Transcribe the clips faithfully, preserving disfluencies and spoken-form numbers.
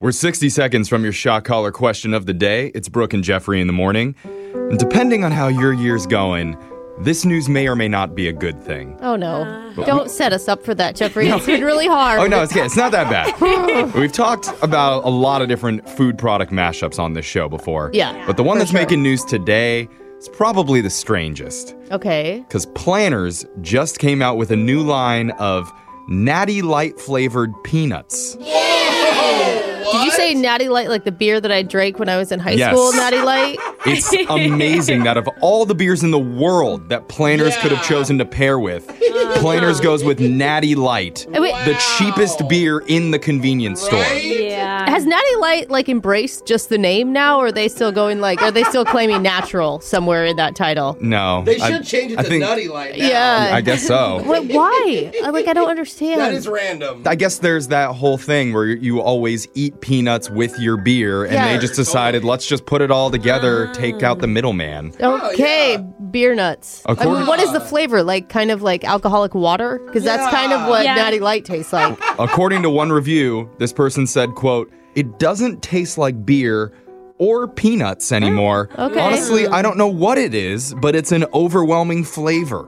We're sixty seconds from your shot collar question of the day. It's Brooke and Jeffrey in the morning. And depending on how your year's going, this news may or may not be a good thing. Oh, no. Uh, Don't we, set us up for that, Jeffrey. No. It's been really hard. Oh, no, it's, it's not that bad. We've talked about a lot of different food product mashups on this show before. Yeah. But the one that's sure. making news today is probably the strangest. Okay. Because Planters just came out with a new line of Natty Light flavored peanuts. Yeah! Did you say Natty Light like the beer that I drank when I was in high yes. school, Natty Light? It's amazing that of all the beers in the world that Planters yeah. could have chosen to pair with, uh, Planters goes with Natty Light, wow. the cheapest beer in the convenience right? store. Yeah. Has Natty Light like embraced just the name now, or are they still going like, are they still claiming natural somewhere in that title? No. They should I, change it I to think, Nutty Light now. Yeah. I guess so. Wait, why? Like, I don't understand. That is random. I guess there's that whole thing where you always eat peanuts with your beer, and yeah. they just decided, totally. let's just put it all together, uh, take out the middleman. Okay, oh, yeah. beer nuts. I mean, what is the flavor? Like, kind of like alcoholic water? Because yeah. that's kind of what yeah. Natty Light tastes like. According to one review, this person said, quote, "It doesn't taste like beer or peanuts anymore. Oh, okay. Honestly, I don't know what it is, but it's an overwhelming flavor."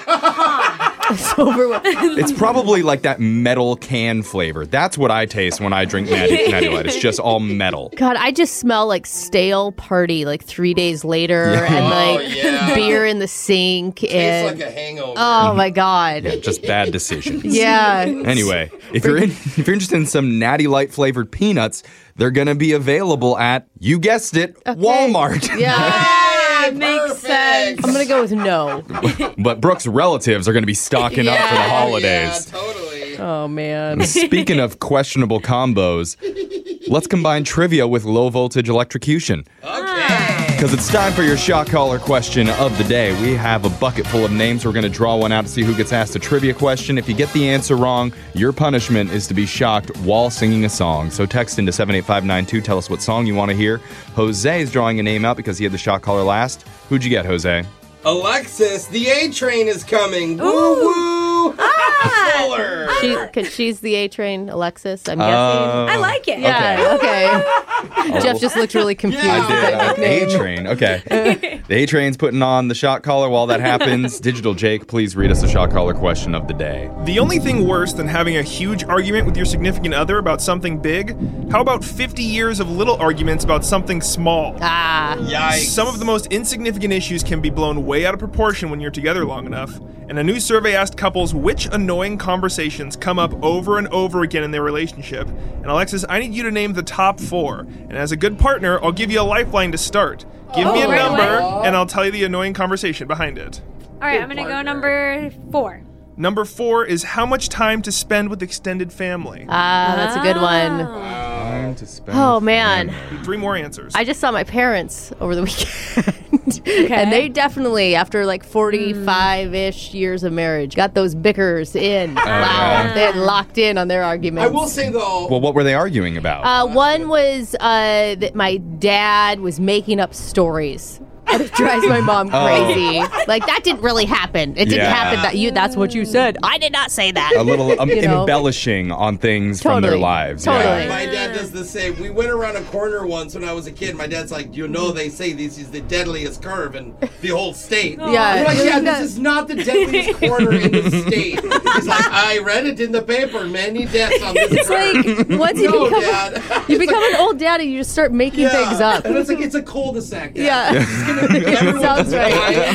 It's overwhelming. It's probably like that metal can flavor. That's what I taste when I drink Natty, Natty Light. It's just all metal. God, I just smell like stale party like three days later yeah. and like oh, yeah. beer in the sink. Tastes and, like a hangover. Oh my God. Yeah, just bad decisions. Yeah. Anyway, if you're in, if you're interested in some Natty Light flavored peanuts, they're gonna be available at, you guessed it, okay. Walmart. Yeah. It makes sense. I'm going to go with no. But Brooke's relatives are going to be stocking yeah, up for the holidays. Yeah, totally. Oh, man. Speaking of questionable combos, let's combine trivia with low voltage electrocution. Okay. Because it's time for your shot collar question of the day. We have a bucket full of names. We're going to draw one out to see who gets asked a trivia question. If you get the answer wrong, your punishment is to be shocked while singing a song. So text into seven eight five nine two. Tell us what song you want to hear. Jose is drawing a name out because he had the shot collar last. Who'd you get, Jose? Alexis, the A-Train is coming. Woo-woo! Ah! Fuller. She, cause she's the A-Train, Alexis, I'm uh, guessing. I like it. Yeah, okay. okay. Jeff just looked really confused. Yeah. I did. A-Train, okay. The A-Train's putting on the shot collar while that happens. Digital Jake, please read us the shot collar question of the day. The only thing worse than having a huge argument with your significant other about something big, how about fifty years of little arguments about something small? Ah. Yikes. Some of the most insignificant issues can be blown way out of proportion when you're together long enough. And a new survey asked couples which annoying conversations come up over and over again in their relationship. And Alexis, I need you to name the top four. And as a good partner, I'll give you a lifeline to start. Give oh, me a right number, away. and I'll tell you the annoying conversation behind it. All right, I'm going to go number four. Number four is how much time to spend with extended family. Ah, that's a good one. Time to spend Oh, man. Three more answers. I just saw my parents over the weekend. Okay. And they definitely, after like forty-five-ish years of marriage, got those bickers in. Uh, wow. They had locked in on their arguments. I will say, though... Well, what were they arguing about? Uh, one was uh, that my dad was making up stories. And it drives my mom crazy. Oh. Like, that didn't really happen. It didn't yeah. happen. That you. That's what you said. I did not say that. A little um, you know? embellishing on things totally. from their lives. Totally. Yeah. My dad does the same. We went around a corner once when I was a kid. My dad's like, you know, they say this is the deadliest curve in the whole state. Yeah. I'm like, yeah, this is not the deadliest corner in the state. He's like, I read it in the paper. Many deaths on this It's curve. like, once you No, become, Dad. you become like, an old daddy, you just start making yeah. things up. And it's like, it's a cul-de-sac, Dad. Yeah. It's Sounds right.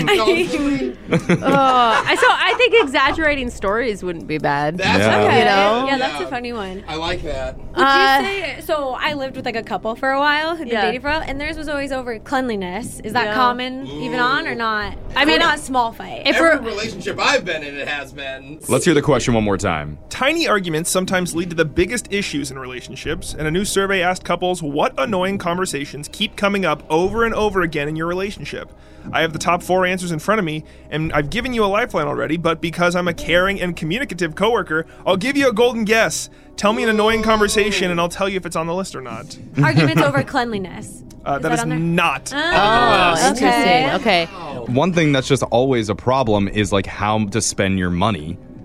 oh, I so I think exaggerating stories wouldn't be bad. That's Yeah. okay. You know? Yeah, that's a funny one. I like that. Would Uh, you say, so I lived with like a couple for a while who'd been Yeah. dating for a while, and theirs was always over cleanliness. Is that Yeah. common even on or not? I mean, Or not small fight. if Every we're- relationship I've been in, it has been. Let's hear the question one more time. Tiny arguments sometimes lead to the biggest issues in relationships, and a new survey asked couples what annoying conversations keep coming up over and over again in your relationship. I have the top four answers in front of me, and I've given you a lifeline already, but because I'm a caring and communicative coworker, I'll give you a golden guess. Tell me an annoying conversation, and I'll tell you if it's on the list or not. Arguments over cleanliness. Uh, Is that that is on there? not Oh, on the list. interesting. Okay. One thing that's just always a problem is like how to spend your money.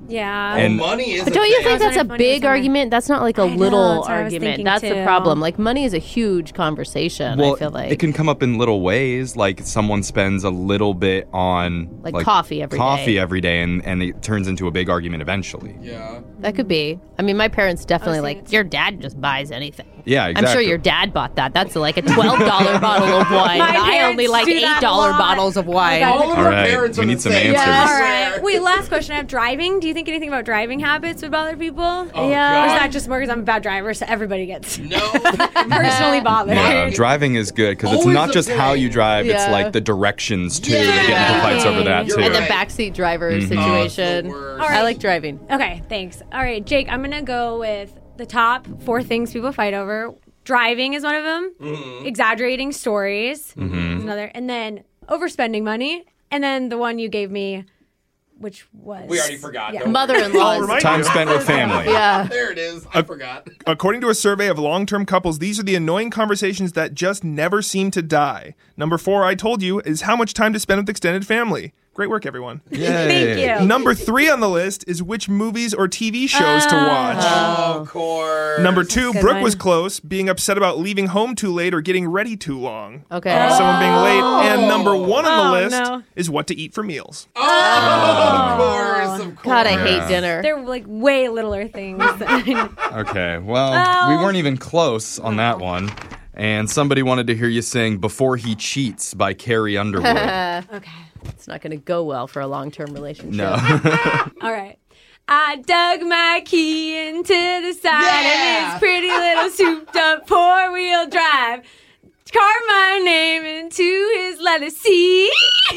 Yeah. And- money is. But a don't you thing. think was that's a wondering if money was big in there. argument? That's not like a I know, little that's what I was argument. thinking That's the too. problem. Like money is a huge conversation, Well, I feel like. it can come up in little ways, like someone spends a little bit on Like coffee every coffee day. every day, and, and it turns into a big argument eventually. Yeah. That could be. I mean, my parents definitely I was like, thinking- your dad just buys anything. Yeah, exactly. I'm sure your dad bought that. That's like a twelve dollars bottle of wine. My and I only parents like do that eight dollars a lot. bottles of wine. Okay. All of All our right, parents we are need the some same. answers. Yeah. All right. Wait, last question. I have driving. Do you think anything about driving habits would bother people? Oh, Yeah. Or is God. that just more because I'm a bad driver, so everybody gets No. personally bothered? No, driving is good because it's Always not a just how thing. you drive; it's Yeah. like the directions too. Yeah. They get into fights over that You're too. And the right. backseat driver Oh, it's the situation. worst. All I right. like driving. Okay, thanks. All right, Jake, I'm going to go with the top four things people fight over. Driving is one of them. Mm-hmm. Exaggerating stories is another. And then overspending money. And then the one you gave me, which was... We already forgot. Yeah. Don't worry. I'll Mother-in-law. remind Time you. spent with family. Yeah. There it is. I forgot. According to a survey of long-term couples, these are the annoying conversations that just never seem to die. Number four, I told you, is how much time to spend with extended family. Great work, everyone. Thank you. Number three on the list is which movies or T V shows to watch. Oh, of course. Number two, good Brooke one. was close, being upset about leaving home too late or getting ready too long. Okay. Someone being late. And number one on the Oh, list no. is what to eat for meals. Oh, of course. Of course. God, I Yeah. hate dinner. They're like way littler things. Okay, well, Oh. we weren't even close on that one. And somebody wanted to hear you sing "Before He Cheats" by Carrie Underwood. Okay. It's not going to go well for a long-term relationship. No. All right. I dug my key into the side Yeah. of his pretty little souped-up four-wheel drive. Carved my name into his leather seat.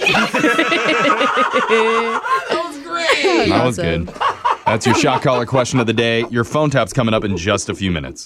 That was great. That was Awesome. good. That's your shot collar question of the day. Your phone tap's coming up in just a few minutes.